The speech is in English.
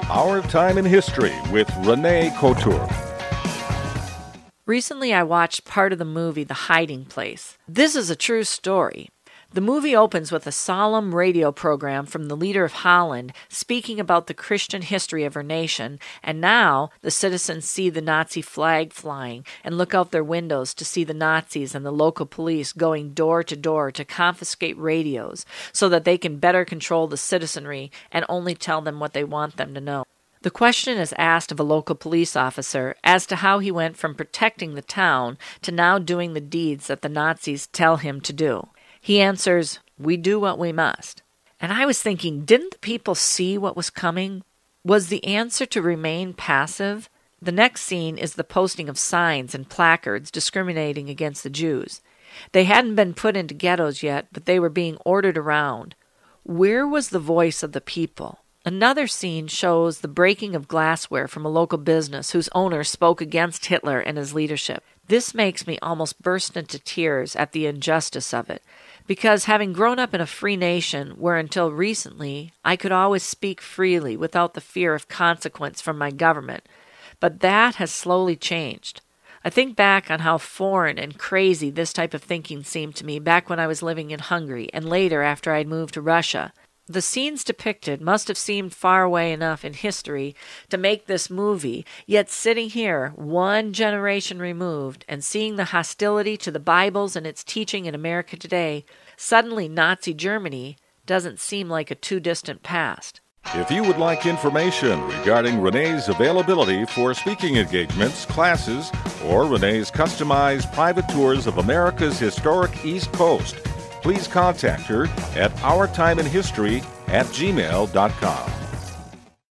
Our Time in History with Renee Couture. Recently, I watched part of the movie The Hiding Place. This is a true story. The movie opens with a solemn radio program from the leader of Holland speaking about the Christian history of her nation, and now the citizens see the Nazi flag flying and look out their windows to see the Nazis and the local police going door to door to confiscate radios so that they can better control the citizenry and only tell them what they want them to know. The question is asked of a local police officer as to how he went from protecting the town to now doing the deeds that the Nazis tell him to do. He answers, "We do what we must." And I was thinking, didn't the people see what was coming? Was the answer to remain passive? The next scene is the posting of signs and placards discriminating against the Jews. They hadn't been put into ghettos yet, but they were being ordered around. Where was the voice of the people? Another scene shows the breaking of glassware from a local business whose owner spoke against Hitler and his leadership. This makes me almost burst into tears at the injustice of it, because having grown up in a free nation where until recently I could always speak freely without the fear of consequence from my government, but that has slowly changed. I think back on how foreign and crazy this type of thinking seemed to me back when I was living in Hungary and later after I'd moved to Russia. The scenes depicted must have seemed far away enough in history to make this movie, yet sitting here, one generation removed, and seeing the hostility to the Bibles and its teaching in America today, suddenly Nazi Germany doesn't seem like a too distant past. If you would like information regarding Renee's availability for speaking engagements, classes, or Renee's customized private tours of America's historic East Coast, please contact her at ourtimeinhistory@gmail.com.